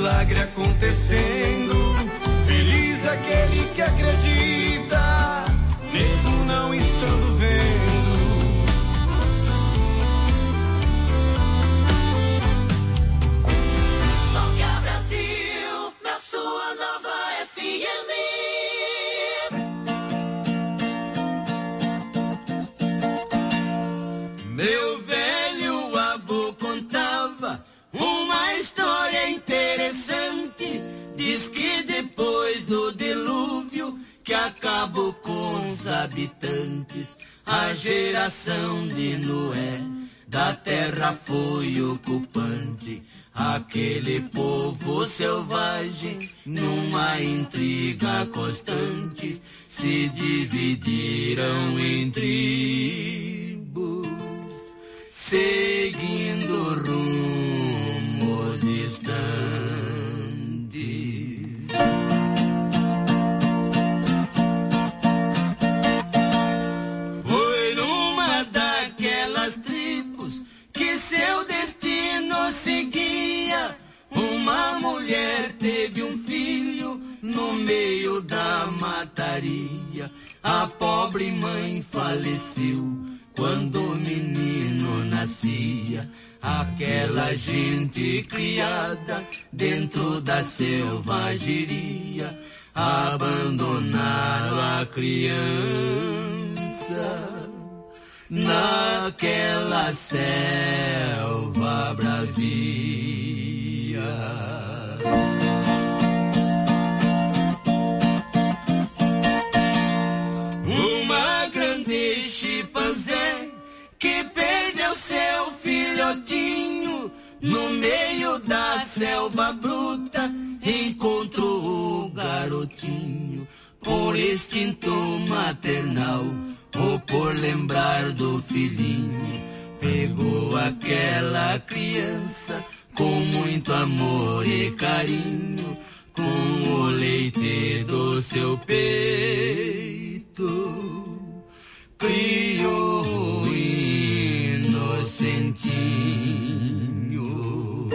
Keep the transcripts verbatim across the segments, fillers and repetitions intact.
milagre acontecendo. Feliz aquele que acredita, mesmo não estando vendo. Toca Brasil, na sua nova F M. Meu velho avô contava uma história interessante. Diz que depois do dilúvio que acabou com os habitantes, a geração de Noé da terra foi ocupante. Aquele povo selvagem, numa intriga constante, se dividiram em tribos, seguindo rumo distante. Foi numa daquelas tribos que seu destino seguia. Uma mulher teve um filho no meio da mataria. A pobre mãe faleceu quando o menino nascia. Aquela gente criada dentro da selvageria abandonaram a criança naquela selva bravia. Uma grande chimpanzé que perdeu seu filhotinho no meio da selva bruta, encontrou o garotinho por instinto maternal ou por lembrar do filhinho. Pegou aquela criança com muito amor e carinho, com o leite do seu peito criou o inocentinho.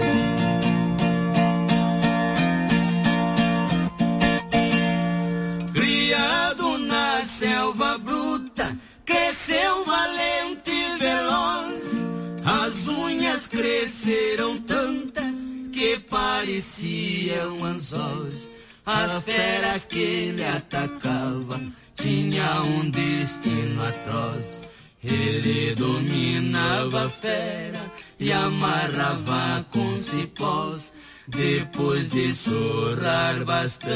Criado na selva bruta, cresceu valente e veloz. As unhas cresceram tantas que pareciam anzóis. As feras que ele atacava tinha um destino atroz. Ele dominava a fera e amarrava com cipós. Depois de surrar bastante,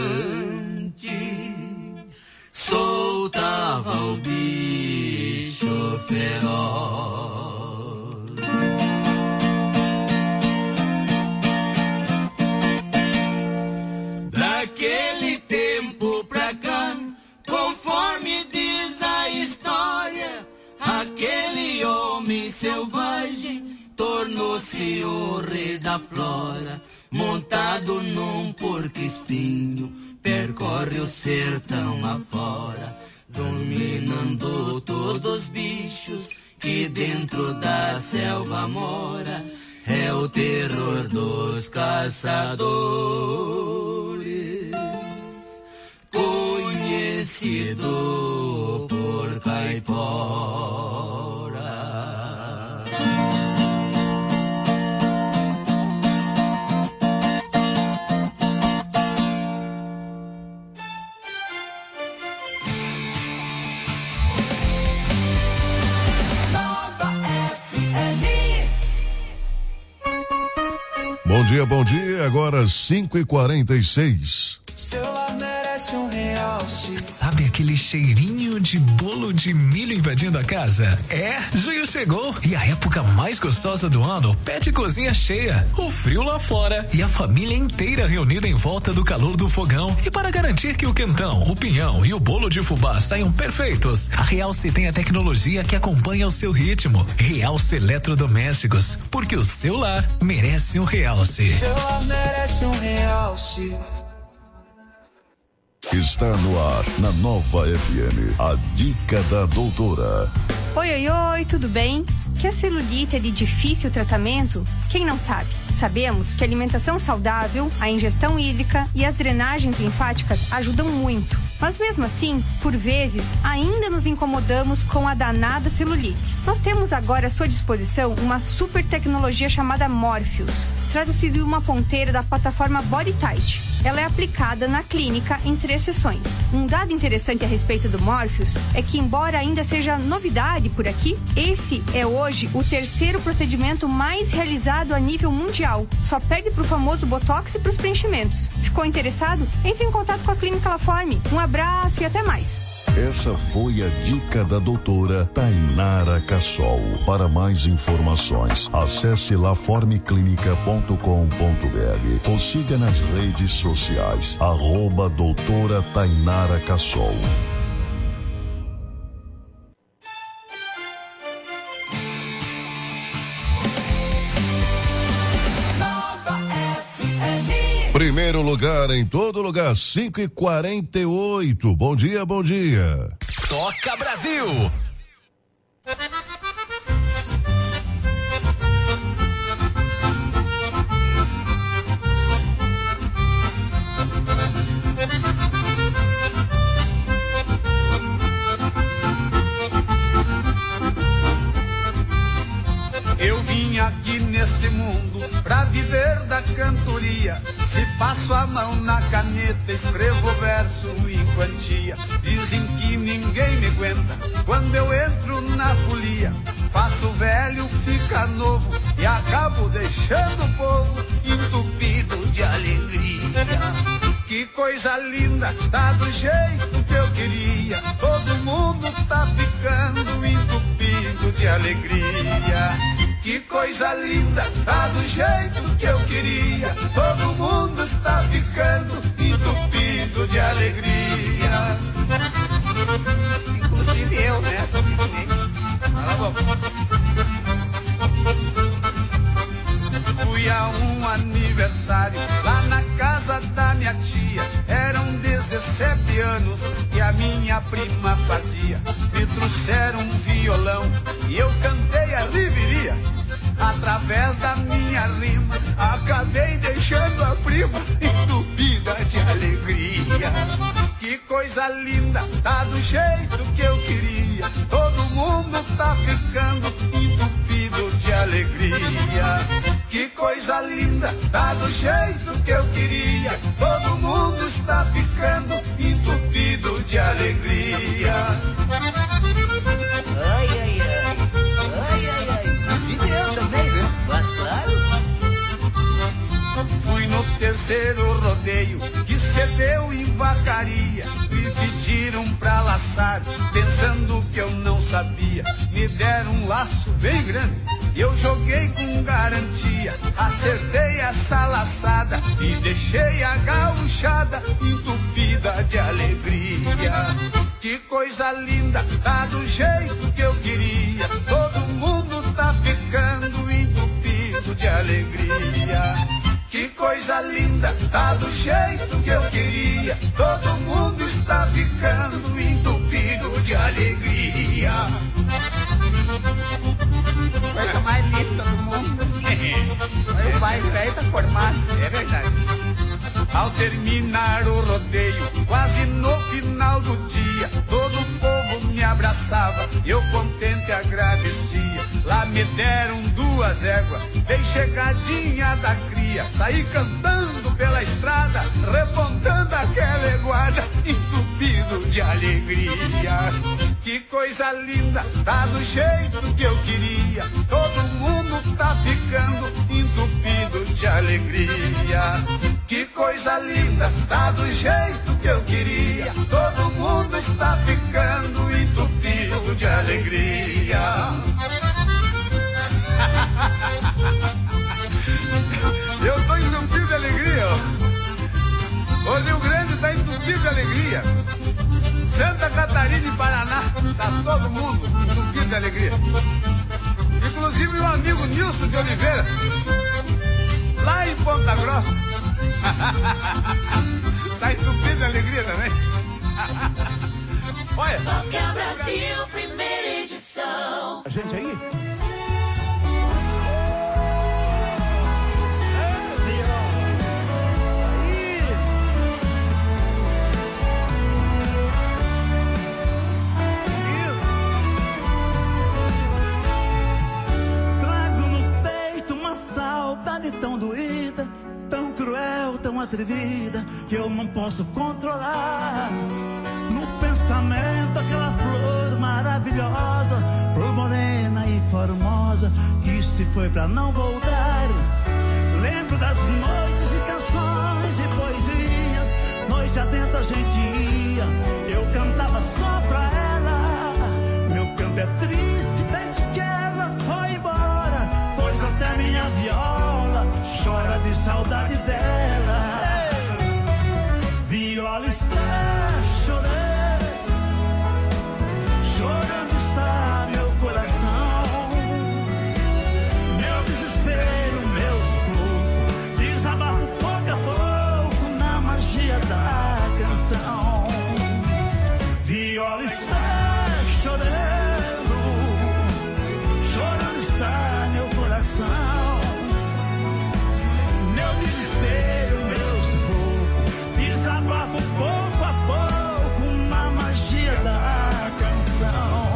soltava o bicho feroz. Daquele tempo pra cá, conforme diz a história, aquele homem selvagem tornou-se o rei da flora. Montado num porco-espinho, percorre o sertão afora, dominando todos os bichos que dentro da selva mora. É o terror dos caçadores, conhecido por caipora. Bom dia, bom dia, agora cinco e quarenta e seis. Seu lar merece um realce. Sabe aquele cheirinho de bolo de milho invadindo a casa? É, junho chegou e a época mais gostosa do ano pede cozinha cheia, o frio lá fora e a família inteira reunida em volta do calor do fogão. E para garantir que o quentão, o pinhão e o bolo de fubá saiam perfeitos, a Realce tem a tecnologia que acompanha o seu ritmo. Realce Eletrodomésticos, porque o seu lar merece um Realce. Seu lar merece um realce. Está no ar, na Nova F M, a dica da doutora. Oi, oi, oi, tudo bem? Que a celulite é de difícil tratamento? Quem não sabe? Sabemos que a alimentação saudável, a ingestão hídrica e as drenagens linfáticas ajudam muito. Mas mesmo assim, por vezes, ainda nos incomodamos com a danada celulite. Nós temos agora à sua disposição uma super tecnologia chamada Morpheus. Trata-se de uma ponteira da plataforma BodyTite. Ela é aplicada na clínica em três sessões. Um dado interessante a respeito do Morpheus é que, embora ainda seja novidade por aqui, esse é hoje o terceiro procedimento mais realizado a nível mundial. Só perde para o famoso Botox e para os preenchimentos. Ficou interessado? Entre em contato com a Clínica Laforme. Um abraço e até mais. Essa foi a dica da doutora Tainara Cassol. Para mais informações, acesse laforme clínica ponto com ponto br ou siga nas redes sociais, arroba doutora Tainara Cassol. Primeiro lugar em todo lugar, cinco e quarenta e oito. Bom dia, bom dia. Toca Brasil. Eu vim aqui neste mundo pra viver da cantoria. Se passo a mão na caneta, escrevo verso em quantia. Dizem que ninguém me aguenta quando eu entro na folia. Faço velho, fica novo e acabo deixando o povo entupido de alegria. Que coisa linda, tá do jeito que eu queria. Todo mundo tá ficando entupido de alegria. Que coisa linda, tá do jeito que eu queria. Todo mundo está ficando entupido de alegria. Inclusive eu, né? Só simplesmente. Fala, fui a um aniversário lá na casa da minha tia. Eram dezessete anos que a minha prima fazia. Me trouxeram um violão e eu cantei a riveria. Através da minha rima, acabei deixando a prima entupida de alegria. Que coisa linda, tá do jeito que eu queria. Todo mundo tá ficando entupido de alegria. Que coisa linda, tá do jeito que eu queria. Todo mundo está ficando entupido de alegria. Ai, ai, ai. Ai, ai, ai. Assim eu também, né? Mas claro. Fui no terceiro rodeio que cedeu em vacaria. Me pediram pra laçar, pensando que eu não sabia. Me deram um laço bem grande, eu joguei com garantia. Acertei essa laçada e deixei a gauchada entupida de alegria. Que coisa linda, tá do jeito que eu queria. Todo mundo tá ficando entupido de alegria. Que coisa linda, tá do jeito que eu queria. Todo mundo está ficando entupido de alegria. Coisa mais linda do mundo. Olha, o pai velho tá formado. É verdade. Ao terminar o rodeio, quase no final do dia, todo o povo me abraçava, eu contente agradecia. Lá me deram duas éguas, bem chegadinha da cria. Saí cantando pela estrada, repontando aquela eguada, entupido de alegria. Que coisa linda, tá do jeito que eu queria. Todo mundo tá ficando entupido de alegria. Que coisa linda, tá do jeito que eu queria. Todo mundo está ficando entupido de alegria. Eu tô entupido de alegria, ó. O Rio Grande tá entupido de alegria. Santa Catarina e Paraná, tá todo mundo entupido de alegria. Inclusive meu amigo Nilson de Oliveira, lá em Ponta Grossa, tá entupido de alegria também. Olha. Toca Brasil, primeira edição. tradição. A gente aí? Tão doída, tão cruel, tão atrevida, que eu não posso controlar. No pensamento aquela flor maravilhosa, flor morena e formosa, que se foi pra não voltar. Lembro das noites e canções e poesias, noite adentro a gente ia, eu cantava só pra ela. Meu canto é triste desde que ela foi embora, pois até minha viola chora de saudade dela. Viola está chorando, chorando está meu coração. Meu desespero, meu sufoco, desabafo pouco a pouco na magia da canção. Viola está chorando, chorando está meu coração. Desespero, meu sufoco, desabafo pouco a pouco na magia da canção.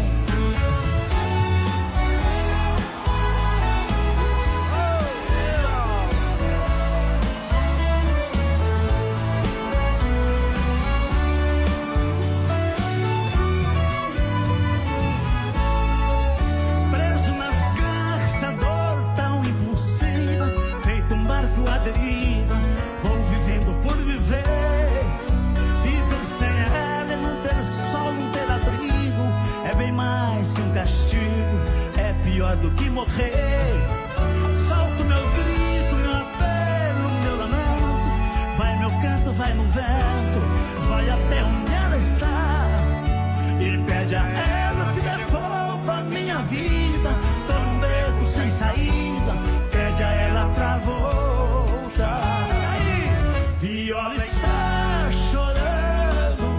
Preso nas garras, a dor tão impulsiva, feito um barco à deriva, vou vivendo por viver. Viver sem ela é não ter sol, não ter abrigo, é bem mais que um castigo, é pior do que morrer. Solto meu grito, meu apelo, meu lamento, vai meu canto, vai no vento, vai até onde ela está. E pede a ela que devolva a minha vida, tô num beco sem saída, pede a ela pra voltar. Viola está chorando,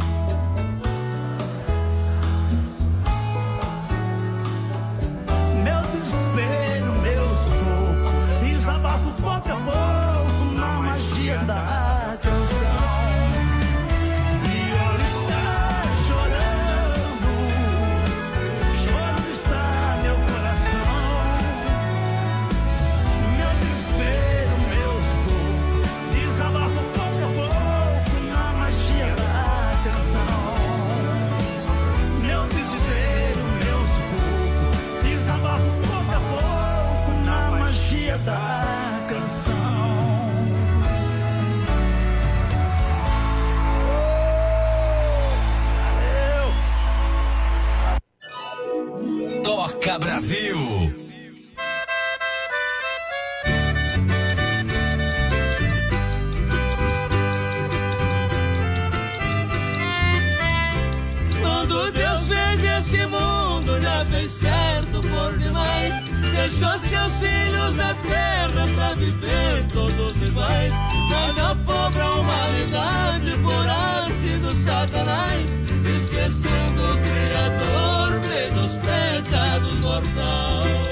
meu desespero, meu sufoco, desabafo pouco a pouco na magia da canção. Viola está chorando, chorando está meu coração. Meu desespero, meu sufoco, desabafo pouco a pouco na magia da canção. Meu desespero, meu sufoco, desabafo pouco a pouco na magia da canção. Valeu! Toca Brasil! Quando Deus fez esse mundo, já fez certo por demais. Deixou seus filhos na terra pra viver todos iguais. Mas a pobre humanidade, por arte do Satanás, esquecendo o Criador, fez os pecados mortais.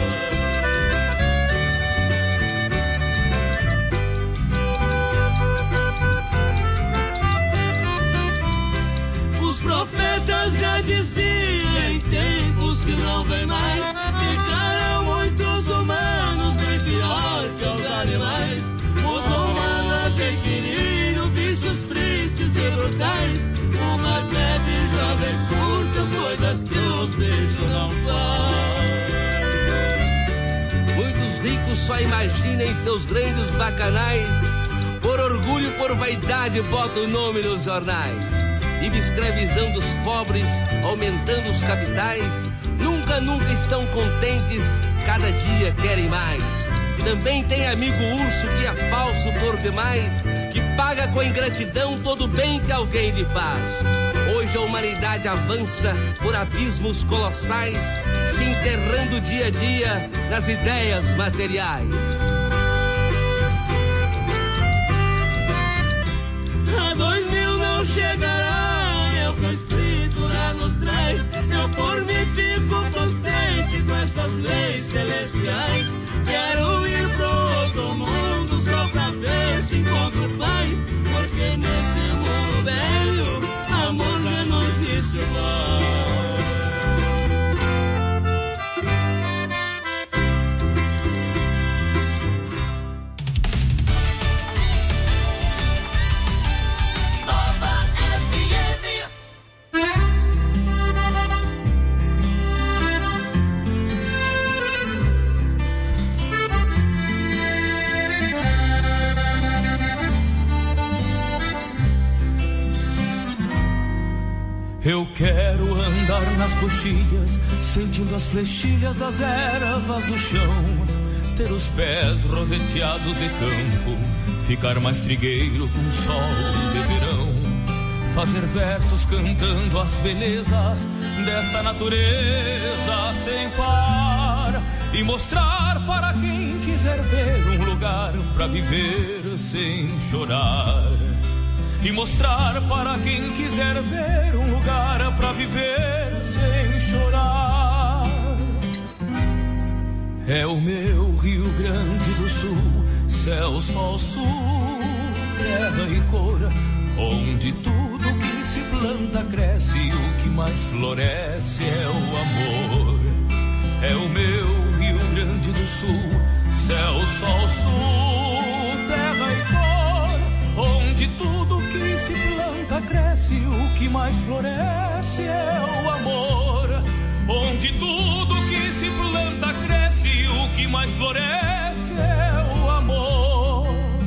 Os profetas já diziam em tempos que não vem mais, ficarão muitos humanos bem pior que os animais. Os humanos adquiriram vícios tristes e brutais, uma bebe já vem curtas coisas que os bichos não fazem. Muitos ricos só imaginam em seus grandes bacanais, por orgulho e por vaidade botam o nome nos jornais, escravizando os pobres, aumentando os capitais. Nunca, nunca estão contentes, cada dia querem mais. Também tem amigo urso que é falso por demais, que paga com ingratidão todo o bem que alguém lhe faz. Hoje a humanidade avança por abismos colossais, se enterrando dia a dia nas ideias materiais. A dois mil não chegará, é o que a escritura nos traz. Eu por mim Eu quero andar nas coxilhas, sentindo as flechilhas das ervas do chão, ter os pés roseteados de campo, ficar mais trigueiro com sol de verão, fazer versos cantando as belezas desta natureza sem par, e mostrar para quem quiser ver um lugar pra viver sem chorar. E mostrar para quem quiser ver um lugar pra viver sem chorar. É o meu Rio Grande do Sul, céu, sol, sul, terra e cor, onde tudo que se planta cresce e o que mais floresce é o amor. É o meu Rio Grande do Sul, céu, sol, sul, terra e cor, onde tudo que se planta cresce, o que mais floresce é o amor. Onde tudo que se planta cresce, o que mais floresce é o amor.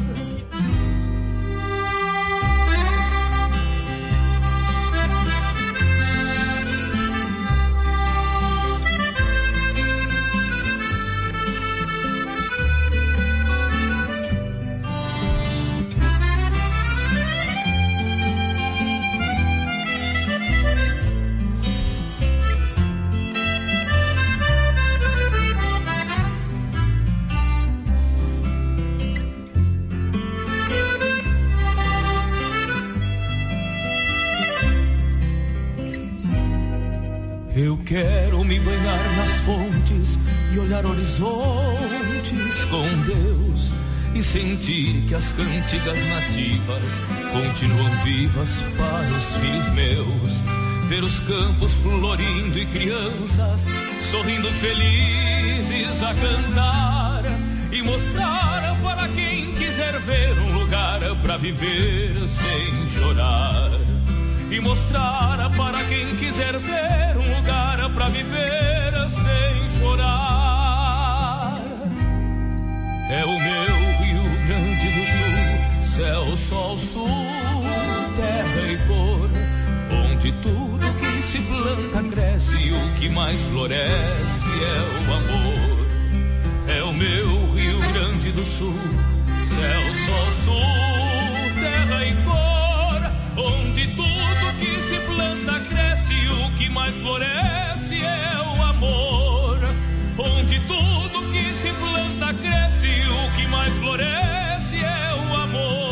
Eu quero me banhar nas fontes e olhar horizontes com Deus e sentir que as cantigas nativas continuam vivas para os filhos meus. Ver os campos florindo e crianças sorrindo felizes a cantar, e mostrar para quem quiser ver um lugar para viver sem chorar. E mostrar para quem quiser ver um lugar pra viver sem chorar. É o meu Rio Grande do Sul, céu, sol, sul, terra e cor, onde tudo que se planta cresce e o que mais floresce é o amor. É o meu Rio Grande do Sul, céu, sol, sul, terra e cor, onde tudo que se planta cresce, o que mais floresce é o amor. Onde tudo que se planta cresce, o que mais floresce é o amor.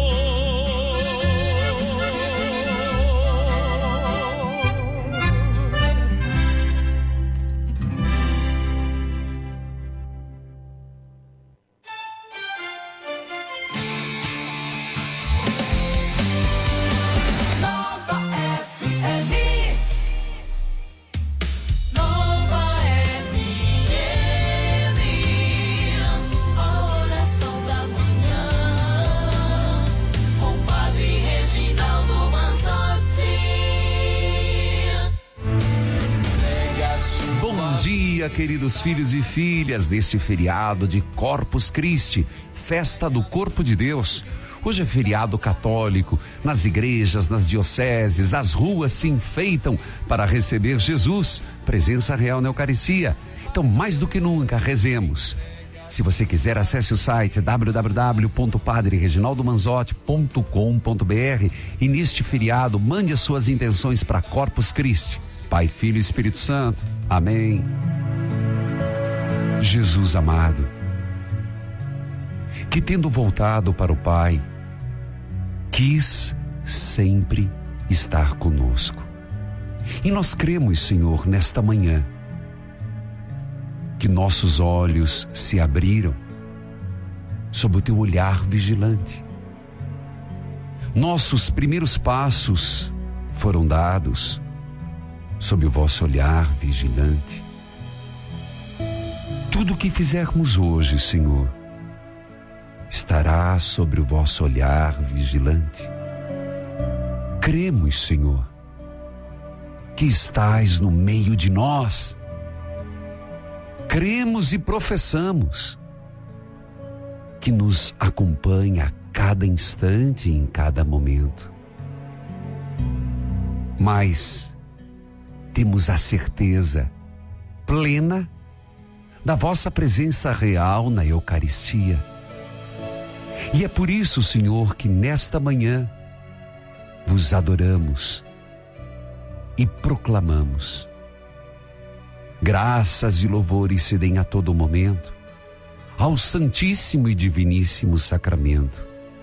Queridos filhos e filhas deste feriado de Corpus Christi, festa do corpo de Deus. Hoje é feriado católico, nas igrejas, nas dioceses, as ruas se enfeitam para receber Jesus, presença real na Eucaristia. Então, mais do que nunca, rezemos. Se você quiser, acesse o site w w w ponto padre reginaldo manzotti ponto com ponto b r e neste feriado mande as suas intenções para Corpus Christi. Pai, Filho e Espírito Santo. Amém. Jesus amado, que tendo voltado para o Pai, quis sempre estar conosco. E nós cremos, Senhor, nesta manhã, que nossos olhos se abriram sob o teu olhar vigilante. Nossos primeiros passos foram dados sob o vosso olhar vigilante. Tudo o que fizermos hoje, Senhor, estará sobre o vosso olhar vigilante. Cremos, Senhor, que estais no meio de nós. Cremos e professamos que nos acompanha a cada instante e em cada momento. mas temos a certeza plena da vossa presença real na Eucaristia. E é por isso, Senhor, que nesta manhã vos adoramos e proclamamos. Graças e louvores se deem a todo momento ao Santíssimo e Diviníssimo Sacramento.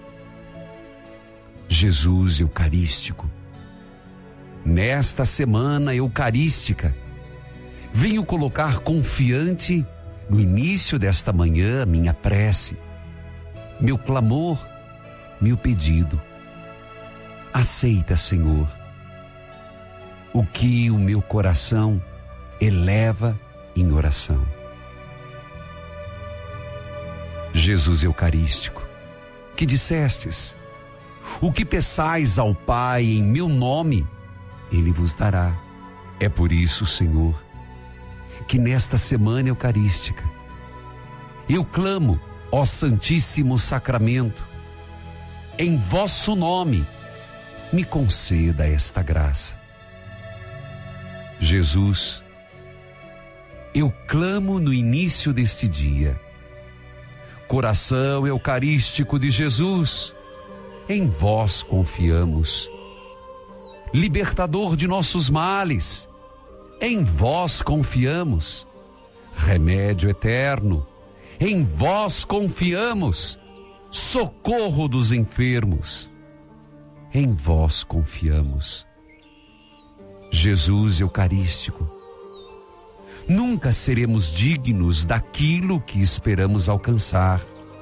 Jesus Eucarístico, nesta semana eucarística, venho colocar confiante no início desta manhã minha prece, meu clamor, meu pedido. Aceita, Senhor, o que o meu coração eleva em oração. Jesus Eucarístico, que dissestes: o que peçais ao Pai em meu nome, Ele vos dará. É por isso, Senhor, que nesta semana eucarística eu clamo, ó Santíssimo Sacramento, em vosso nome, me conceda esta graça. Jesus, eu clamo no início deste dia. Coração eucarístico de Jesus, em vós confiamos. Libertador de nossos males, em vós confiamos. Remédio eterno, em vós confiamos. Socorro dos enfermos, em vós confiamos. Jesus Eucarístico, nunca seremos dignos daquilo que esperamos alcançar,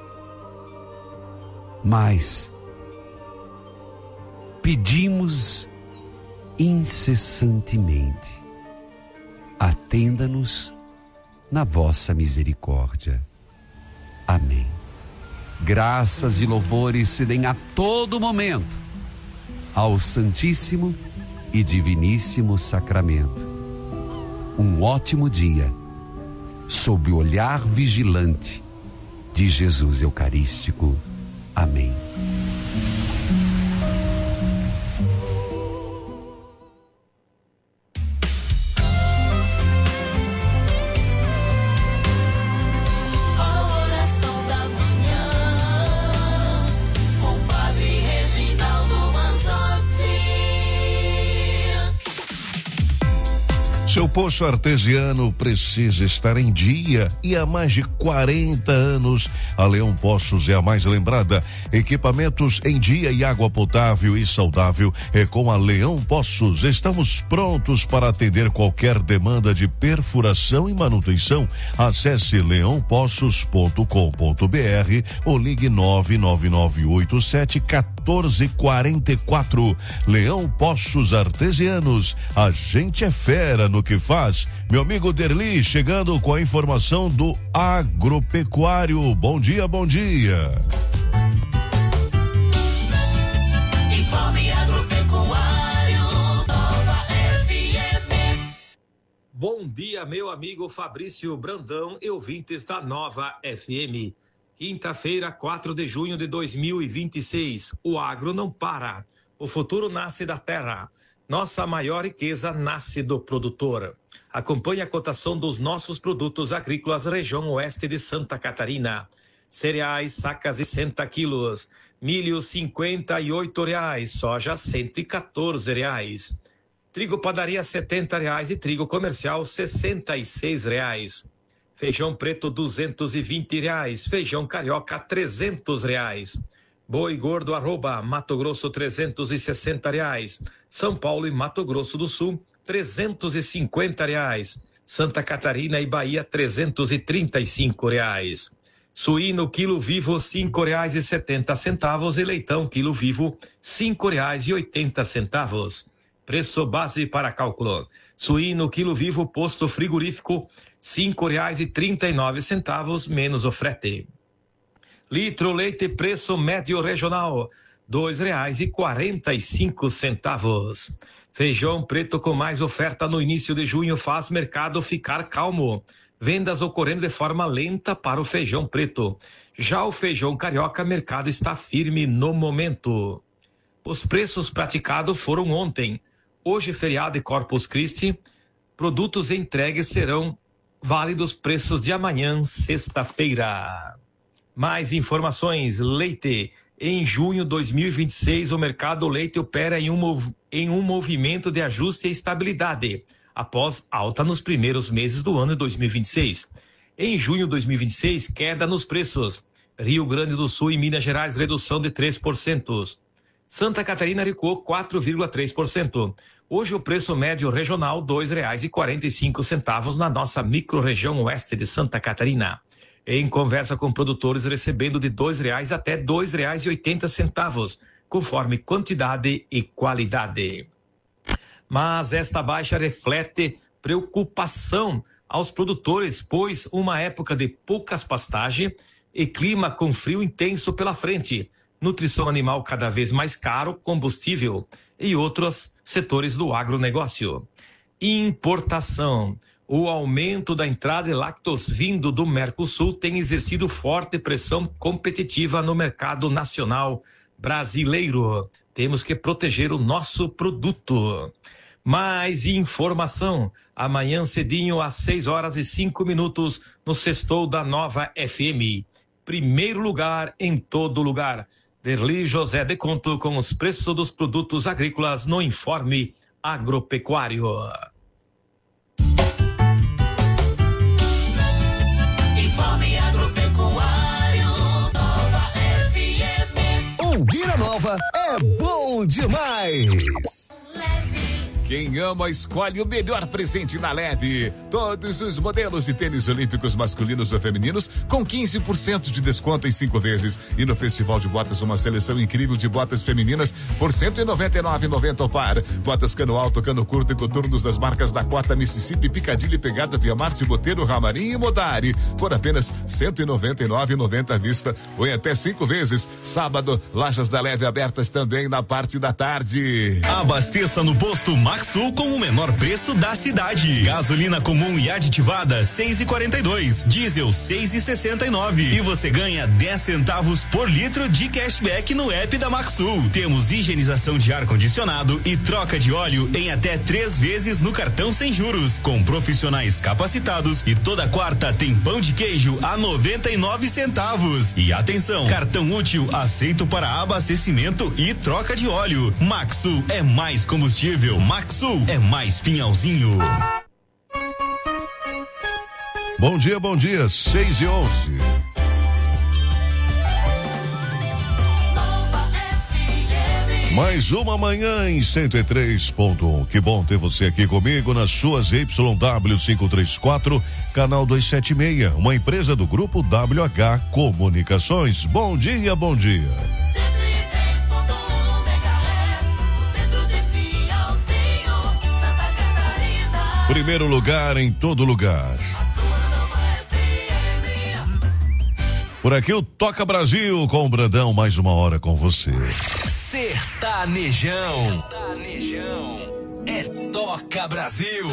mas pedimos incessantemente: atenda-nos na vossa misericórdia. Amém. Graças e louvores se deem a todo momento ao Santíssimo e Diviníssimo Sacramento. Um ótimo dia sob o olhar vigilante de Jesus Eucarístico. Amém. Seu poço artesiano precisa estar em dia e há mais de quarenta anos a Leão Poços é a mais lembrada. Equipamentos em dia e água potável e saudável é com a Leão Poços. Estamos prontos para atender qualquer demanda de perfuração e manutenção. Acesse leão poços ponto com ponto br ou ligue nove nove nove oito sete um quatro quatro quatro. Leão Poços Artesianos, a gente é fera no que faz. Meu amigo Derli chegando com a informação do agropecuário. Bom dia, bom dia. Informe Agropecuário, Nova F M. Bom dia, meu amigo Fabrício Brandão e ouvintes da Nova F M. Quinta-feira, quatro de junho de dois mil e vinte e seis. O agro não para. O futuro nasce da terra. Nossa maior riqueza nasce do produtor. Acompanhe a cotação dos nossos produtos agrícolas região oeste de Santa Catarina. Cereais, sacas de sessenta quilos. Milho, cinquenta e oito reais. Soja, cento e quatorze reais. Trigo padaria, setenta reais. E trigo comercial, sessenta e seis reais. Feijão preto, duzentos e vinte reais. Feijão carioca, trezentos reais. Boi gordo, arroba, Mato Grosso, trezentos e sessenta reais. São Paulo e Mato Grosso do Sul, trezentos e cinquenta reais. Santa Catarina e Bahia, trezentos e trinta e cinco reais. Suíno, quilo vivo, cinco reais e setenta centavos. E leitão, quilo vivo, cinco reais e oitenta centavos. Preço base para cálculo. Suíno, quilo vivo, posto frigorífico, cinco reais e trinta e nove centavos, menos o frete. Litro leite preço médio regional, dois reais e quarenta e cinco centavos. Feijão preto com mais oferta no início de junho faz mercado ficar calmo. Vendas ocorrendo de forma lenta para o feijão preto. Já o feijão carioca, mercado está firme no momento. Os preços praticados foram ontem. Hoje, feriado e Corpus Christi, produtos entregues serão válidos preços de amanhã, sexta-feira. Mais informações, leite. Em junho de dois mil e vinte e seis, o mercado leite opera em um, mov- em um movimento de ajuste e estabilidade, após alta nos primeiros meses do ano de dois mil e vinte e seis. Em junho de dois mil e vinte e seis, queda nos preços. Rio Grande do Sul e Minas Gerais, redução de três por cento. Santa Catarina recuou quatro vírgula três por cento. Hoje o preço médio regional dois reais e quarenta e cinco centavos na nossa microrregião oeste de Santa Catarina. Em conversa com produtores, recebendo de dois reais até dois reais e oitenta centavos, conforme quantidade e qualidade. Mas esta baixa reflete preocupação aos produtores, pois uma época de poucas pastagens e clima com frio intenso pela frente, nutrição animal cada vez mais caro, combustível e outros setores do agronegócio. Importação. O aumento da entrada de lácteos vindo do Mercosul tem exercido forte pressão competitiva no mercado nacional brasileiro. Temos que proteger o nosso produto. Mais informação, amanhã cedinho às seis horas e cinco minutos no Sextou da Nova F M. Primeiro lugar em todo lugar. Derli José de Conto com os preços dos produtos agrícolas no Informe Agropecuário. Informe Agropecuário, Nova F M. Ouvir a Nova é bom demais. Quem ama, escolhe o melhor presente na Leve. Todos os modelos de tênis olímpicos masculinos ou femininos com quinze por cento de desconto em cinco vezes. E no Festival de Botas, uma seleção incrível de botas femininas por cento e noventa e nove reais e noventa centavos o par. Botas cano alto, cano curto e coturnos das marcas Dakota, Mississippi, Picadilly, Pegada, Via Marte, Boteiro, Ramarim e Modari por apenas cento e noventa e nove reais e noventa centavos à vista ou em até cinco vezes. Sábado, lojas da Leve abertas também na parte da tarde. Abasteça no posto Maxul com o menor preço da cidade. Gasolina comum e aditivada seis e quarenta e dois, diesel seis e sessenta e nove e você ganha dez centavos por litro de cashback no app da Maxul. Temos higienização de ar condicionado e troca de óleo em até três vezes no cartão sem juros, com profissionais capacitados, e toda quarta tem pão de queijo a noventa e nove centavos. E atenção, cartão útil aceito para abastecimento e troca de óleo. Maxul é mais combustível. Maxul é mais pinhalzinho. Bom dia, bom dia, seis e onze. Mais uma manhã em cento e três ponto um. Que bom ter você aqui comigo nas suas Y W quinhentos e trinta e quatro, canal duzentos e setenta e seis, uma empresa do grupo W H Comunicações. Bom dia, bom dia. Primeiro lugar em todo lugar. Por aqui o Toca Brasil com o Brandão, mais uma hora com você. Sertanejão. Sertanejão. É Toca Brasil.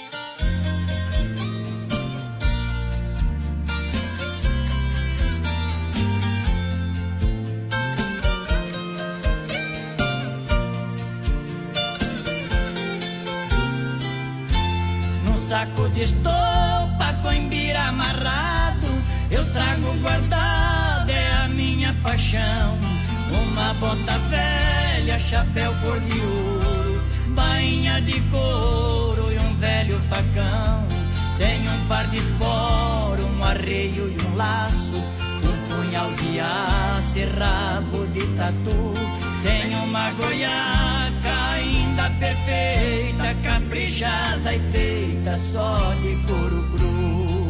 Saco de estopa com imbira amarrado, eu trago guardado, é a minha paixão. Uma bota velha, chapéu cor de ouro, bainha de couro e um velho facão. Tenho um par de esporo, um arreio e um laço, um punhal de aço e rabo de tatu. Tenho uma goiaca ainda perfeita, caprichada e feita só de couro cru.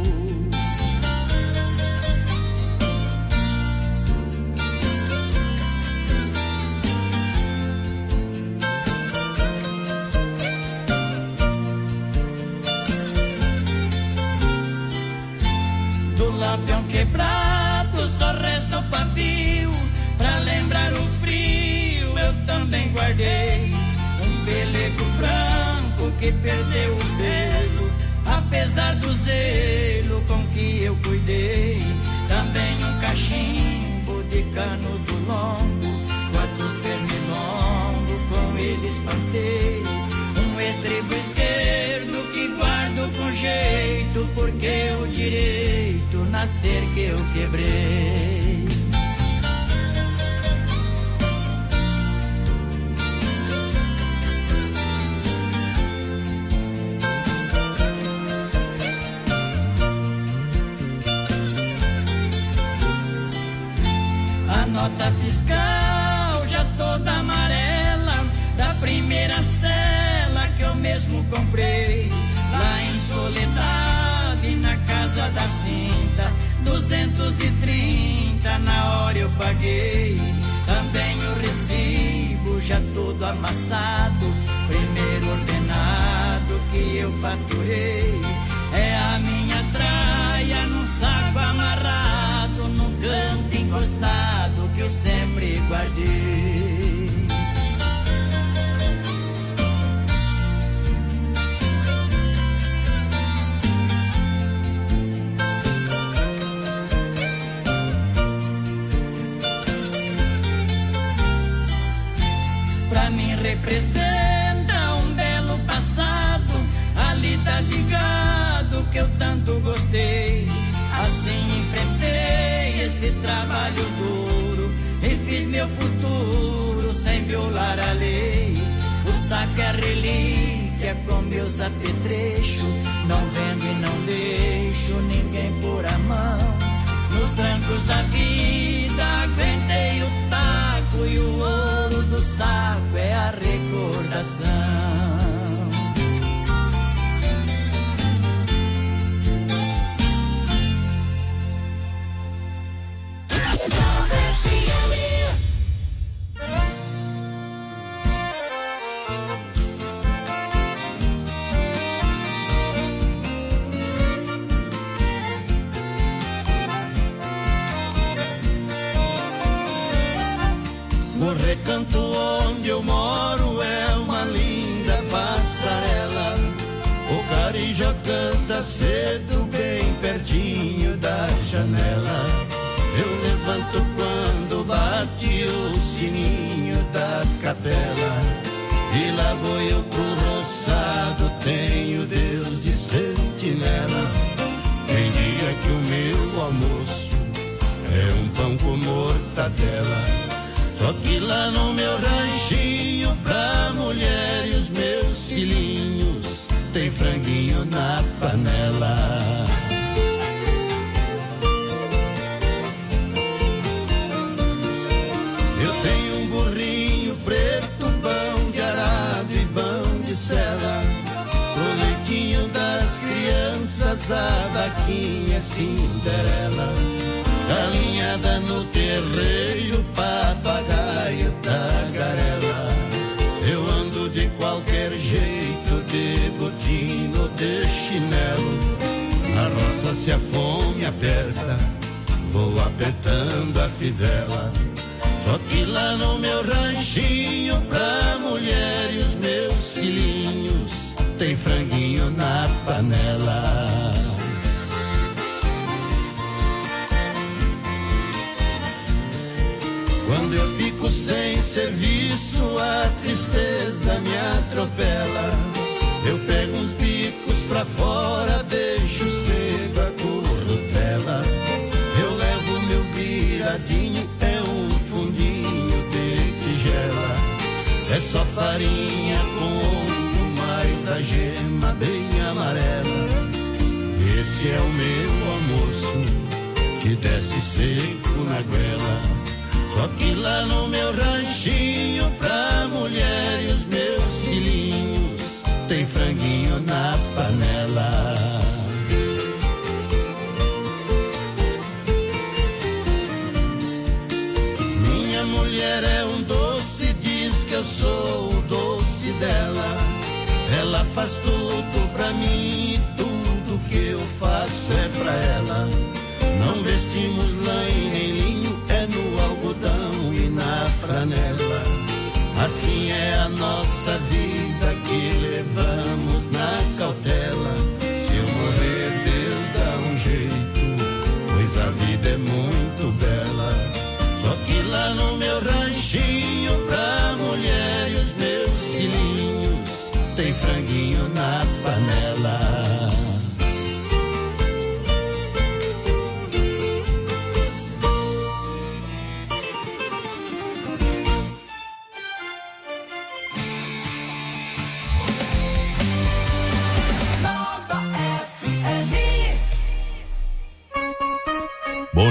Do lampião quebrado só resta o pavio, pra lembrar o frio eu também guardei um pelego branco que perdeu o pelo, apesar do zelo com que eu cuidei. Também um cachimbo de cano do longo, quantos pernilongos com ele espantei. porque o direito nascer que eu quebrei. A nota fiscal já toda amarela, da primeira cela que eu mesmo comprei, lá em Soledade, na casa da Cinta, duzentos e trinta na hora eu paguei. Também o recibo já todo amassado, primeiro ordenado que eu faturei. É a minha traia num saco amarrado, num canto encostado que eu sempre guardei. Pra mim representa um belo passado, a lida de gado que eu tanto gostei. Assim enfrentei esse trabalho duro e fiz meu futuro sem violar a lei. O saco é relíquia com meus apetrechos, não vendo e não deixo ninguém pôr a mão. Nos trancos da vida aguentei o taco e o ouro do saco é a recordação. O recanto onde eu moro é uma linda passarela. O carijó canta cedo bem pertinho da janela. Eu levanto quando bate o sininho da capela. E lá vou eu pro roçado, tenho Deus de sentinela. Tem dia que o meu almoço é um pão com mortadela. Só que lá no meu ranchinho, pra mulher e os meus filhinhos, tem franguinho na panela. Eu tenho um burrinho preto, bom de arado e bom de sela. Pro leitinho das crianças, a vaquinha Cinderela. Galinhada no terreiro, papagaio, tagarela. Eu ando de qualquer jeito, de botino, de chinelo. Na roça se a fome aperta, vou apertando a fivela. Só que lá no meu ranchinho, pra mulher e os meus filhinhos, tem franguinho na panela. Quando eu fico sem serviço, a tristeza me atropela. Eu pego uns bicos pra fora, deixo cedo a corrutela. Eu levo meu viradinho, é um fundinho de tigela. É só farinha com ovo, mais a gema bem amarela. Esse é o meu almoço, que desce seco na goela. Só que lá no meu ranchinho, pra mulher e os meus filhinhos, tem franguinho na panela. Minha mulher é um doce, diz que eu sou o doce dela. Ela faz tudo pra mim e tudo que eu faço é pra ela. Não vestimos lã e nem linho, é no algodão e na franela. Assim é a nossa vida que levamos na cautela. Se eu morrer, Deus dá um jeito, pois a vida é muito bela. Só que lá no meu ranchinho, pra mulher e os meus filhinhos, tem franguinho na panela.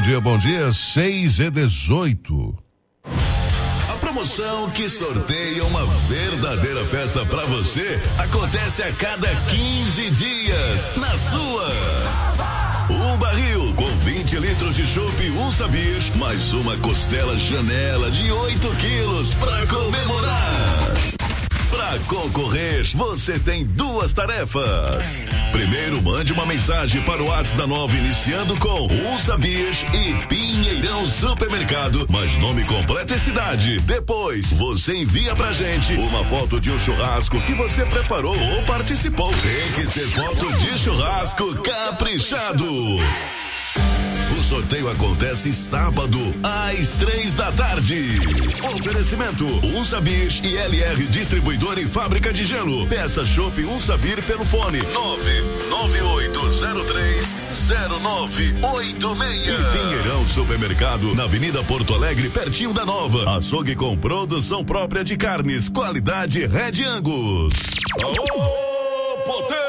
dia, bom dia, seis e dezoito. A promoção que sorteia uma verdadeira festa pra você acontece a cada quinze dias na sua. Um barril com vinte litros de chopp Unsa Beer, mais uma costela Janela de oito quilos pra comemorar. Pra concorrer, você tem duas tarefas. Primeiro, mande uma mensagem para o WhatsApp da Nova iniciando com Unsa Beer e Pinheirão Supermercado, mais nome completo e cidade. Depois, você envia pra gente uma foto de um churrasco que você preparou ou participou. Tem que ser foto de churrasco caprichado. O sorteio acontece sábado, às três da tarde. Oferecimento Unsa Beer e L R Distribuidor e Fábrica de Gelo. Peça chopp Unsa Beer pelo fone nove nove oito zero três zero nove oito seis. E Pinheirão Supermercado, na Avenida Porto Alegre, pertinho da Nova. Açougue com produção própria de carnes, qualidade Red Angus. Aô, potência!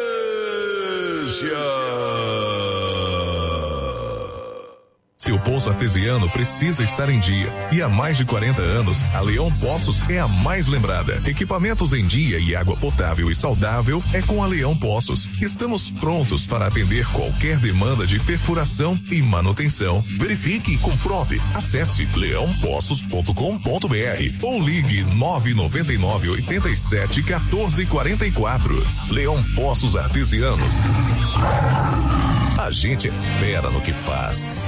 Seu poço artesiano precisa estar em dia. E há mais de quarenta anos, a Leão Poços é a mais lembrada. Equipamentos em dia e água potável e saudável é com a Leão Poços. Estamos prontos para atender qualquer demanda de perfuração e manutenção. Verifique e comprove. Acesse leão poços ponto com ponto br ou ligue nove nove nove oito sete um quatro quatro quatro. Leão Poços Artesianos. A gente é fera no que faz.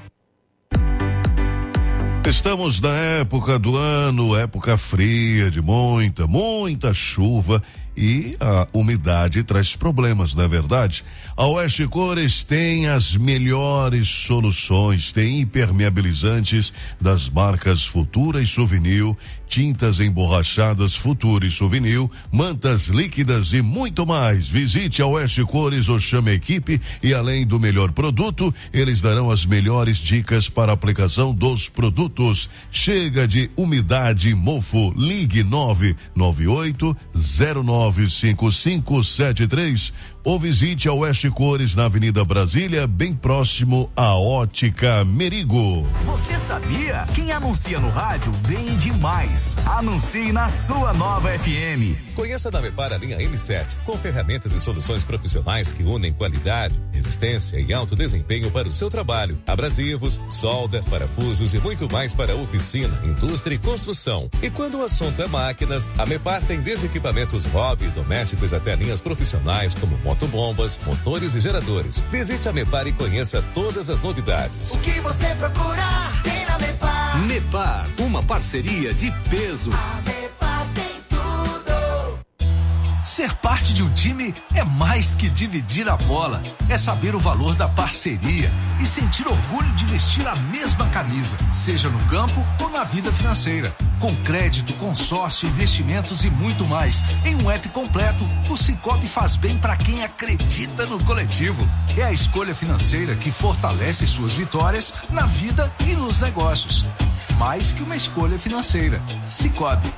Estamos na época do ano, época fria, de muita, muita chuva e a umidade traz problemas, não é verdade? A Oeste Cores tem as melhores soluções, tem impermeabilizantes das marcas Futura e Souvenir, tintas emborrachadas Futura e Souvenir, mantas líquidas e muito mais. Visite a Oeste Cores ou chame a equipe e além do melhor produto, eles darão as melhores dicas para a aplicação dos produtos. Chega de umidade e mofo, ligue nove nove oito zero nove cinco cinco sete três ou visite a Oeste Cores na Avenida Brasília, bem próximo à Ótica Merigo. Você sabia? Quem anuncia no rádio vende mais. Anuncie na sua Nova F M. Conheça da Mepar a linha M sete, com ferramentas e soluções profissionais que unem qualidade, resistência e alto desempenho para o seu trabalho. Abrasivos, solda, parafusos e muito mais para oficina, indústria e construção. E quando o assunto é máquinas, a Mepar tem desde equipamentos hobby e domésticos até linhas profissionais como motobombas, motores e geradores. Visite a Mepar e conheça todas as novidades. O que você procurar tem na Mepar. Mepar, uma parceria de peso. A Mepar tem tudo. Ser parte de um time é mais que dividir a bola. É saber o valor da parceria e sentir orgulho de vestir a mesma camisa, seja no campo ou na vida financeira. Com crédito, consórcio, investimentos e muito mais. Em um app completo, o Sicoob faz bem para quem acredita no coletivo. É a escolha financeira que fortalece suas vitórias na vida e nos negócios. Mais que uma escolha financeira. Sicoob.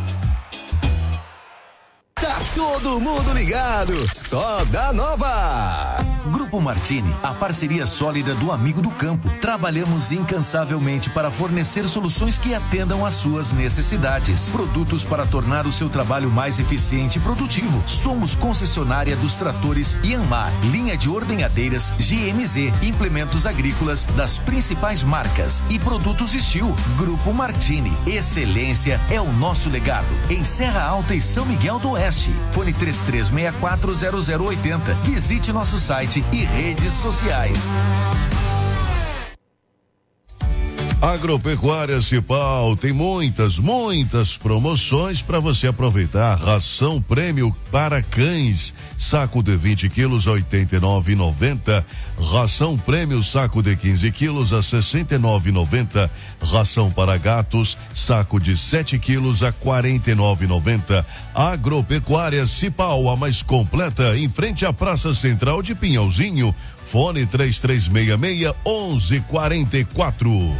Tá todo mundo ligado, só da Nova. Grupo Martini, a parceria sólida do amigo do campo. Trabalhamos incansavelmente para fornecer soluções que atendam às suas necessidades. Produtos para tornar o seu trabalho mais eficiente e produtivo. Somos concessionária dos tratores Yanmar, linha de ordenhadeiras G M Z, implementos agrícolas das principais marcas e produtos Steel. Grupo Martini, excelência é o nosso legado. Em Serra Alta e São Miguel do Oeste. Fone três três seis quatro zero zero oito zero. Visite nosso site e redes sociais. Agropecuária Cipal tem muitas, muitas promoções para você aproveitar. Ração prêmio para cães, saco de vinte quilos a oitenta e nove reais e noventa centavos. Ração prêmio saco de quinze quilos a sessenta e nove reais e noventa centavos. Ração para gatos, saco de sete quilos a quarenta e nove reais e noventa centavos. Agropecuária Cipal, a mais completa, em frente à Praça Central de Pinhalzinho. Fone três três seis seis, onze quarenta e quatro.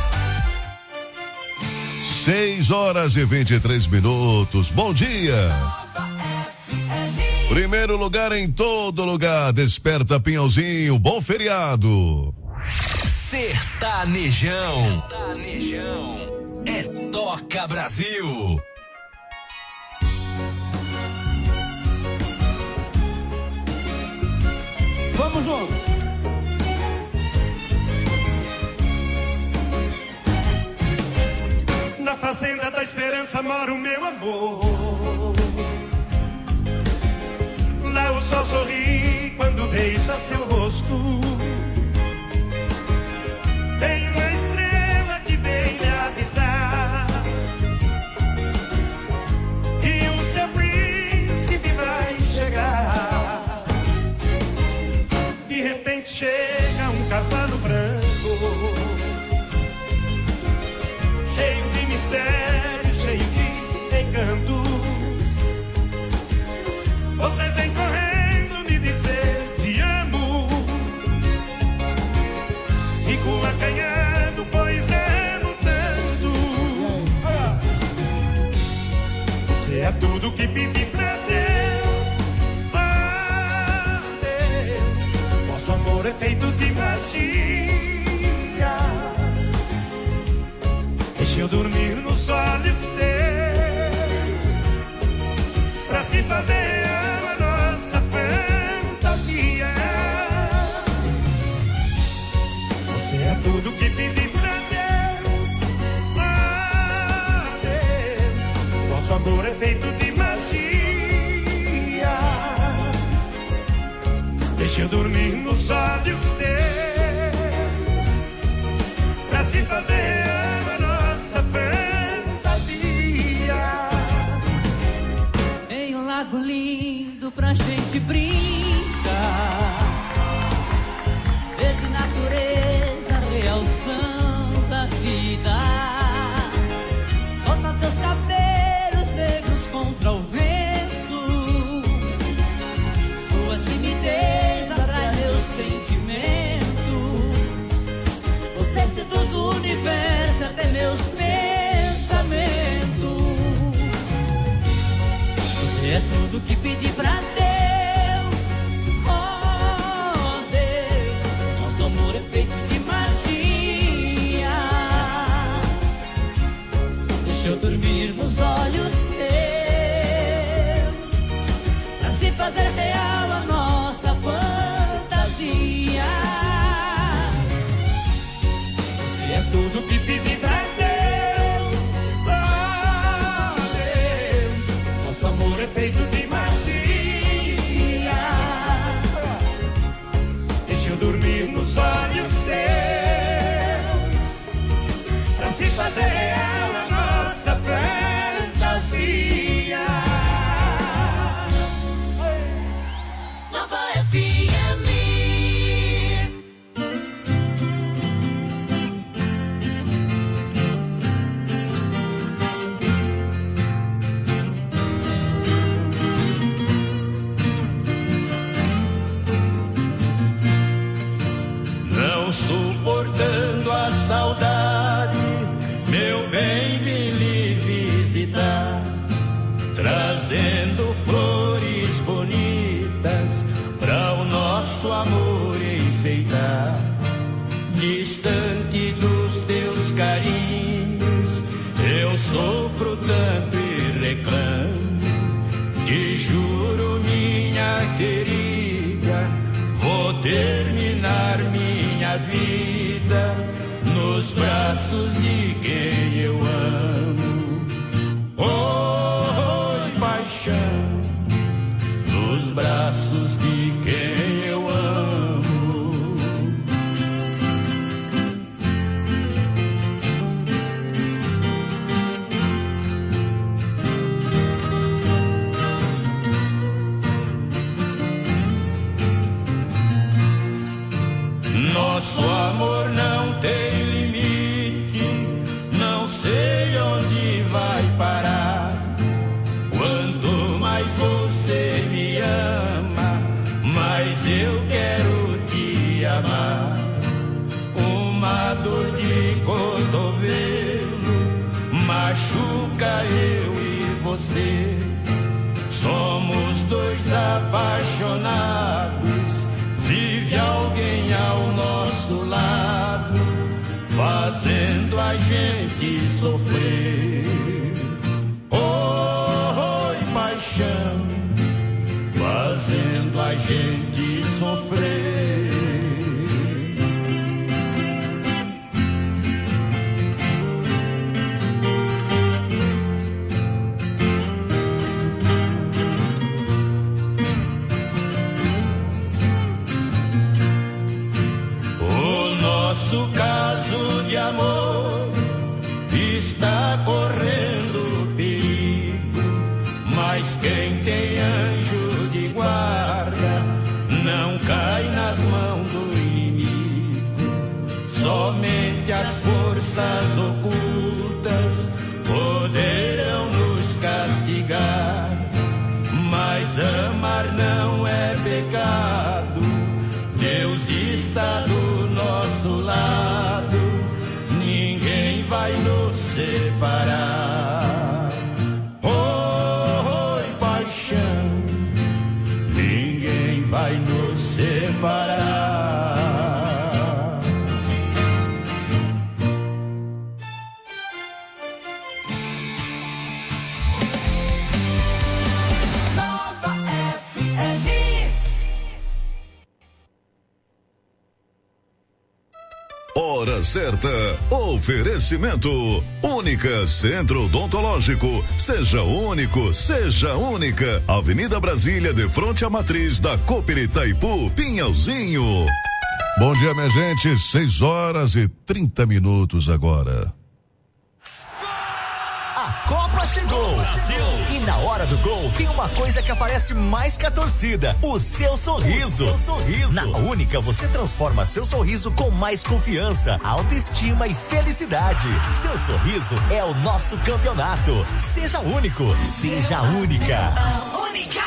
seis horas e vinte e três minutos. Bom dia. Primeiro lugar em todo lugar. Desperta Pinhalzinho. Bom feriado. Sertanejão. Sertanejão. É Toca Brasil. Vamos junto. Na fazenda da esperança mora o meu amor. Lá o sol sorri quando beija seu rosto. Tem uma estrela que vem me avisar que o seu príncipe vai chegar. De repente chega um cavalo branco, cheio de mistério, cheio de encantos. Você vem correndo me dizer te amo, fico acanhado, pois é no tanto. Você é tudo que pedi pra Deus. Ah, Deus, nosso amor é feito de magia. Deixa eu dormir nos olhos teus, pra se fazer real a nossa fantasia. Você é tudo que pedi pra Deus. Ah, Deus, nosso amor é feito de magia. Deixa eu dormir nos olhos teus, pra se fazer real a nossa fantasia. Em um lago lindo pra gente brincar, verde natureza, realçando a vida. Solta teus cabelos negros contra o vento, sua timidez atrai meus sentimentos. Você seduz o universo até meus pensamentos. Você é tudo que pedi pra Deus. Oh Deus, nosso amor é feito de magia. Deixa eu dormir nos olhos teus, pra se fazer real a nossa fantasia. Você é tudo que pedi pra Deus. Oh Deus, nosso amor é feito de magia. Deixa eu dormir nos olhos teus, pra se fazer real a nossa fantasia. Nova F M. Não suportando a saudade, meu bem, vim lhe visitar, trazendo flores bonitas para o nosso amor enfeitar. Distante dos teus carinhos, eu sofro tanto e reclamo. Te juro, minha querida, vou terminar minha vida nos braços de quem eu amo. Oh, paixão, nos braços de quem eu amo. Nosso amor não tem limite, não sei onde vai parar. Quanto mais você me ama, mais eu quero te amar. Uma dor de cotovelo machuca eu e você. Somos dois apaixonados, vive alguém ao nosso lado. fazendo a gente sofrer. Oh, oh, paixão, fazendo a gente sofrer. Nosso caso de amor está correndo perigo, mas quem tem anjo de guarda não cai nas mãos do inimigo. Somente as forças ocultas poderão nos castigar, mas amar não é pecado. Deus está do nosso lado, ninguém vai nos separar. Oh, oh, paixão, ninguém vai nos separar. Hora certa. Oferecimento. Única Centro Odontológico. Seja único, seja única. Avenida Brasília, de frente à matriz da Cooper Itaipu, Pinhalzinho. Bom dia, minha gente. seis horas e trinta minutos agora. A Copa chegou. E na hora do gol tem uma coisa que aparece mais que a torcida: o seu sorriso. O seu sorriso. Na Única você transforma seu sorriso com mais confiança, autoestima e felicidade. Seu sorriso é o nosso campeonato. Seja único, seja única. Única.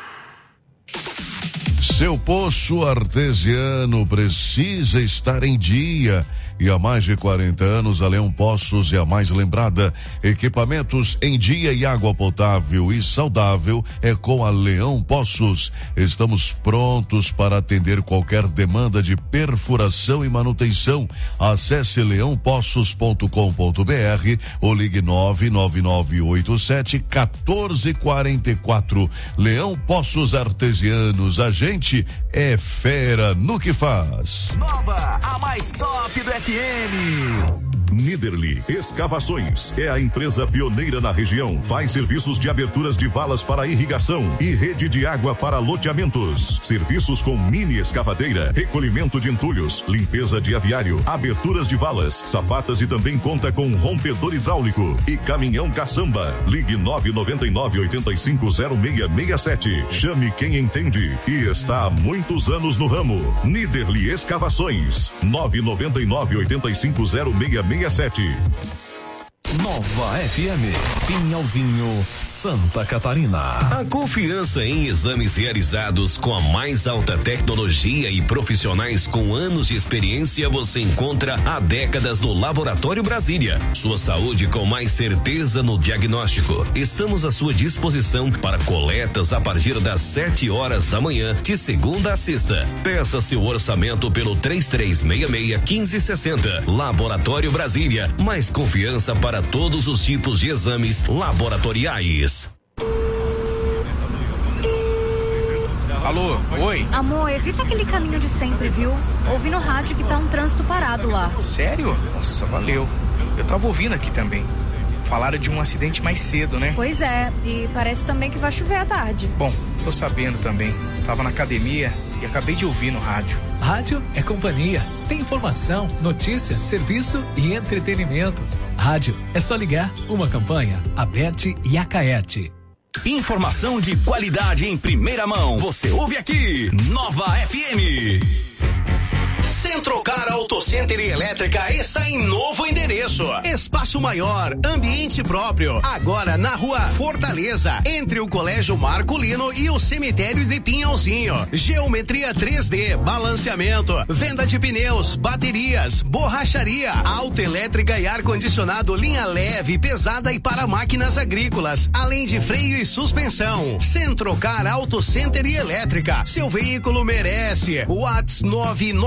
Seu poço artesiano precisa estar em dia. E há mais de quarenta anos, a Leão Poços é a mais lembrada. Equipamentos em dia e água potável e saudável é com a Leão Poços. Estamos prontos para atender qualquer demanda de perfuração e manutenção. Acesse leão poços ponto com ponto br ou ligue nove nove nove oito sete um quatro quatro quatro. Leão Poços Artesianos, a gente é fera no que faz. Nova, a mais top do F M. Niederli Escavações é a empresa pioneira na região. Faz serviços de aberturas de valas para irrigação e rede de água para loteamentos. Serviços com mini escavadeira, recolhimento de entulhos, limpeza de aviário, aberturas de valas, sapatas e também conta com rompedor hidráulico e caminhão caçamba. Ligue nove nove nove oito cinco zero seis seis sete. Chame quem entende e está há muitos anos no ramo. Niederli Escavações. nove nove nove oito cinco zero seis seis sete. Nova F M, Pinhalzinho, Santa Catarina. A confiança em exames realizados com a mais alta tecnologia e profissionais com anos de experiência você encontra há décadas no Laboratório Brasília. Sua saúde com mais certeza no diagnóstico. Estamos à sua disposição para coletas a partir das sete horas da manhã, de segunda a sexta. Peça seu orçamento pelo três três seis seis, um cinco seis zero. Laboratório Brasília, mais confiança para todos os tipos de exames laboratoriais. Alô, oi? Amor, evita aquele caminho de sempre, viu? Ouvi no rádio que tá um trânsito parado lá. Sério? Nossa, valeu. Eu tava ouvindo aqui também. Falaram de um acidente mais cedo, né? Pois é, e parece também que vai chover à tarde. Bom, tô sabendo também. Tava na academia e acabei de ouvir no rádio. Rádio é companhia. Tem informação, notícia, serviço e entretenimento. Rádio é só ligar. Uma campanha, Aberte e Acaerte. Informação de qualidade em primeira mão. Você ouve aqui, Nova F M. Centrocar Auto Center e Elétrica está em novo endereço. Espaço maior, ambiente próprio. Agora na rua Fortaleza, entre o Colégio Marcolino e o cemitério de Pinhalzinho. Geometria três D, balanceamento, venda de pneus, baterias, borracharia, autoelétrica e ar-condicionado, linha leve, pesada e para máquinas agrícolas, além de freio e suspensão. Centrocar Auto Center e Elétrica. Seu veículo merece. WhatsApp nove nove nove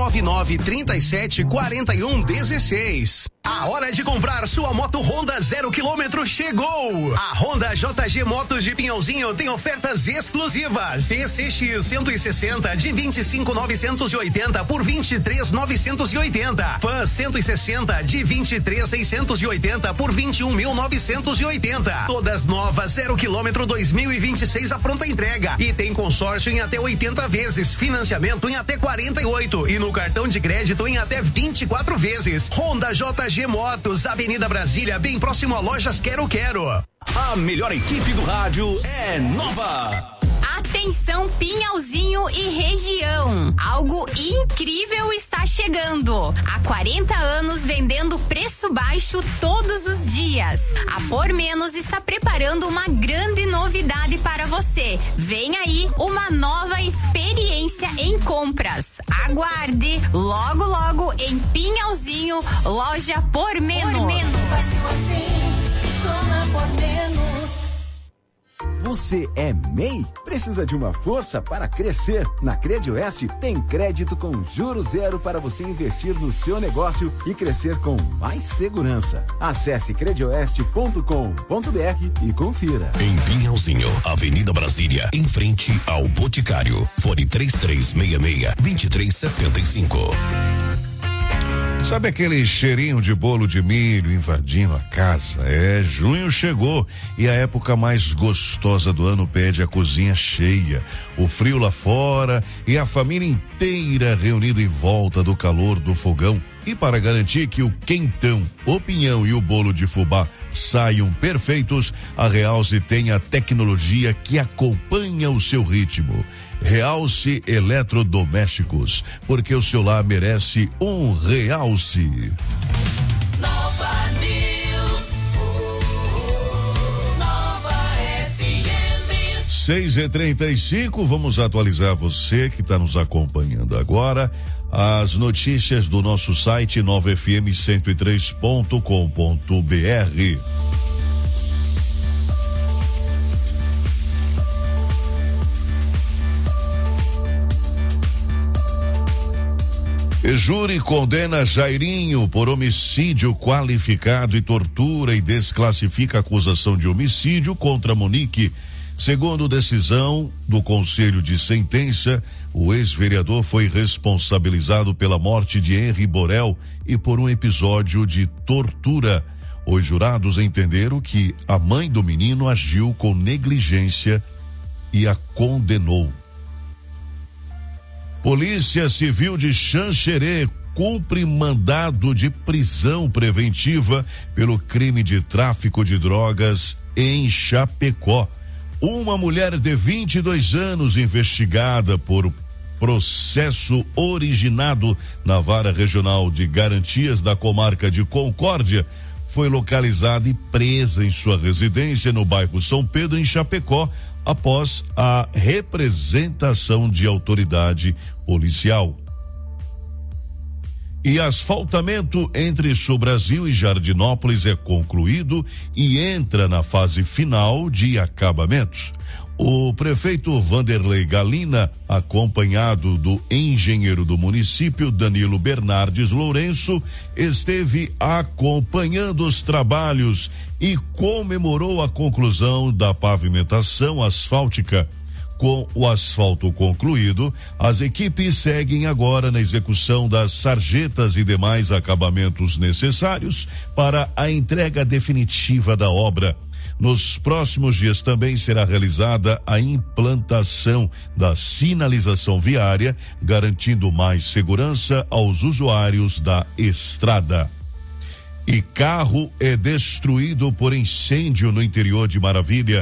nove trinta e sete quarenta e um dezesseis. A hora de comprar sua moto Honda zero quilômetro chegou! A Honda J G Motos de Pinhalzinho tem ofertas exclusivas. E C X cento e sessenta de vinte e cinco mil novecentos e oitenta por vinte e três mil novecentos e oitenta. Fan cento e sessenta de vinte e três mil seiscentos e oitenta por vinte e um mil novecentos e oitenta. Todas novas zero quilômetro dois mil e vinte e seis a pronta entrega. E tem consórcio em até oitenta vezes, financiamento em até quarenta e oito e no cartão de crédito em até vinte e quatro vezes. Honda J G Motos, Avenida Brasília, bem próximo a Lojas Quero Quero. A melhor equipe do rádio é Nova. Atenção Pinhalzinho e região, algo incrível está chegando. Há quarenta anos vendendo preço baixo todos os dias. A Por Menos está preparando uma grande novidade para você. Vem aí uma nova experiência em compras. Aguarde logo logo em Pinhalzinho, loja Por Menos. Por Menos. Só na Por Menos. Você é M E I? Precisa de uma força para crescer? Na Credioeste tem crédito com juros zero para você investir no seu negócio e crescer com mais segurança. Acesse credioeste ponto com ponto br e confira. Em Pinhalzinho, Avenida Brasília, em frente ao Boticário. Fone três três seis seis, dois três sete cinco. Sabe aquele cheirinho de bolo de milho invadindo a casa? É, junho chegou e a época mais gostosa do ano pede a cozinha cheia, o frio lá fora e a família inteira reunida em volta do calor do fogão. E para garantir que o quentão, o pinhão e o bolo de fubá saiam perfeitos, a Realce tem a tecnologia que acompanha o seu ritmo. Realce Eletrodomésticos, porque o seu lar merece um Realce. Nova News. Nova F M. seis e trinta e cinco, vamos atualizar você que está nos acompanhando agora. As notícias do nosso site nova f m cento e três ponto com ponto b r. Júri condena Jairinho por homicídio qualificado e tortura e desclassifica a acusação de homicídio contra Monique. Segundo decisão do Conselho de Sentença, o ex-vereador foi responsabilizado pela morte de Henri Borel e por um episódio de tortura. Os jurados entenderam que a mãe do menino agiu com negligência e a condenou. Polícia Civil de Xanxerê cumpre mandado de prisão preventiva pelo crime de tráfico de drogas em Chapecó. Uma mulher de vinte e dois anos investigada por processo originado na Vara Regional de Garantias da Comarca de Concórdia foi localizada e presa em sua residência no bairro São Pedro, em Chapecó, após a representação de autoridade policial. E asfaltamento entre Sobrasil e Jardinópolis é concluído e entra na fase final de acabamentos. O prefeito Vanderlei Galina, acompanhado do engenheiro do município, Danilo Bernardes Lourenço, esteve acompanhando os trabalhos e comemorou a conclusão da pavimentação asfáltica. Com o asfalto concluído, as equipes seguem agora na execução das sarjetas e demais acabamentos necessários para a entrega definitiva da obra. Nos próximos dias também será realizada a implantação da sinalização viária, garantindo mais segurança aos usuários da estrada. E carro é destruído por incêndio no interior de Maravilha.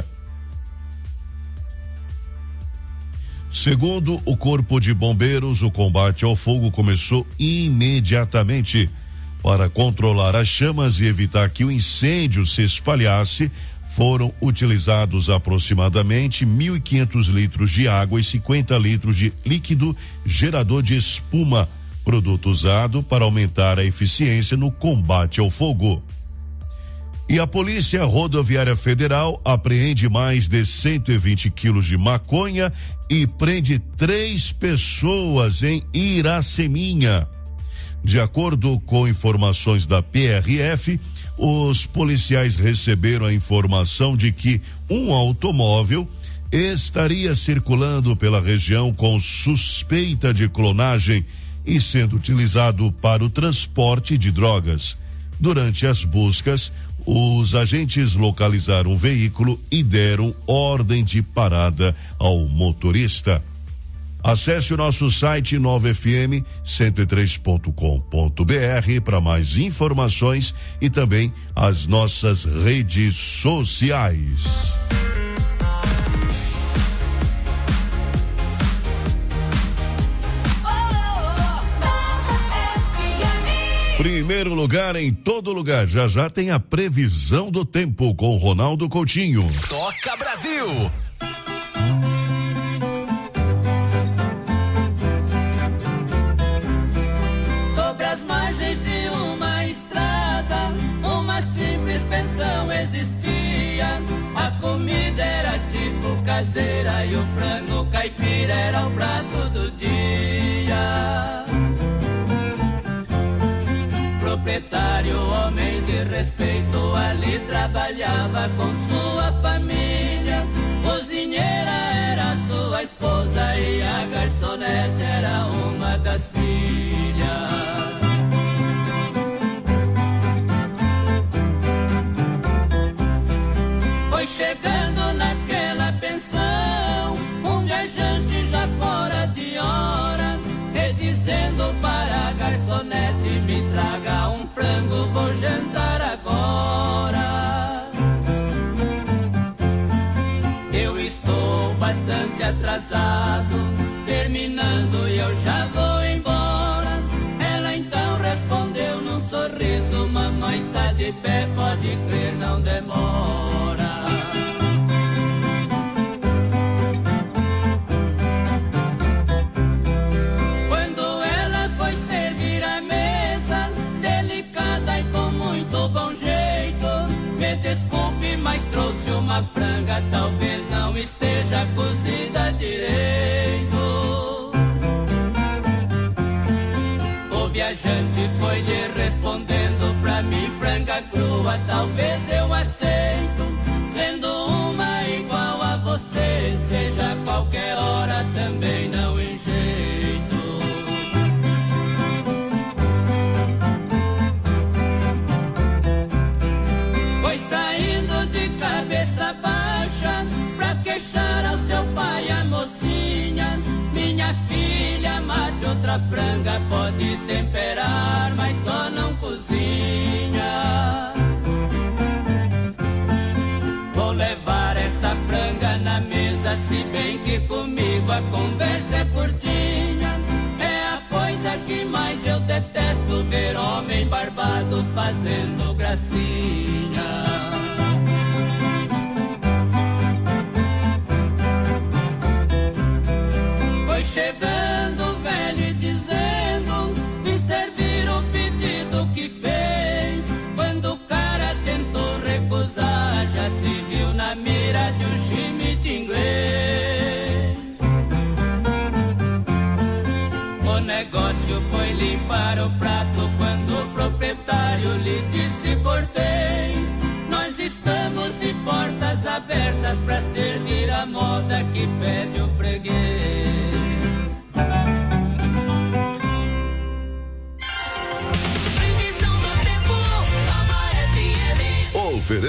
Segundo o Corpo de Bombeiros, o combate ao fogo começou imediatamente. Para controlar as chamas e evitar que o incêndio se espalhasse, foram utilizados aproximadamente mil e quinhentos litros de água e cinquenta litros de líquido gerador de espuma, produto usado para aumentar a eficiência no combate ao fogo. E a Polícia Rodoviária Federal apreende mais de cento e vinte quilos de maconha e prende três pessoas em Iraceminha. De acordo com informações da P R F, os policiais receberam a informação de que um automóvel estaria circulando pela região com suspeita de clonagem e sendo utilizado para o transporte de drogas. Durante as buscas, os agentes localizaram o veículo e deram ordem de parada ao motorista. Acesse o nosso site nove f m cento e três ponto com ponto b r para mais informações e também as nossas redes sociais. Primeiro lugar em todo lugar. Já já tem a previsão do tempo com Ronaldo Coutinho. Toca Brasil! Sobre as margens de uma estrada, uma simples pensão existia. A comida era tipo caseira e o frango caipira era o prato do dia. Proprietário, homem de respeito, ali trabalhava com sua família. Cozinheira era sua esposa e a garçonete era uma das filhas. Foi chegando naquela pensão um viajante já fora de hora, dizendo para a garçonete: me traga um frango, vou jantar agora. Eu estou bastante atrasado, terminando e eu já vou embora. Ela então respondeu num sorriso: mamãe está de pé, pode crer, não demora. Desculpe, mas trouxe uma franga, talvez não esteja cozida direito. O viajante foi lhe respondendo: pra mim franga crua talvez eu aceito. Sendo uma igual a você, seja qualquer hora também não enjeito. Cabeça baixa pra queixar ao seu pai a mocinha: minha filha, mate outra franga, pode temperar, mas só não cozinha. Vou levar essa franga na mesa, se bem que comigo a conversa é curtinha. É a coisa que mais eu detesto, ver homem barbado fazendo gracinha. Chegando o velho e dizendo: vim servir o pedido que fez. Quando o cara tentou recusar, já se viu na mira de um chimite inglês. O negócio foi limpar o prato quando o proprietário lhe disse cortês: nós estamos de portas abertas pra servir a moda que pede o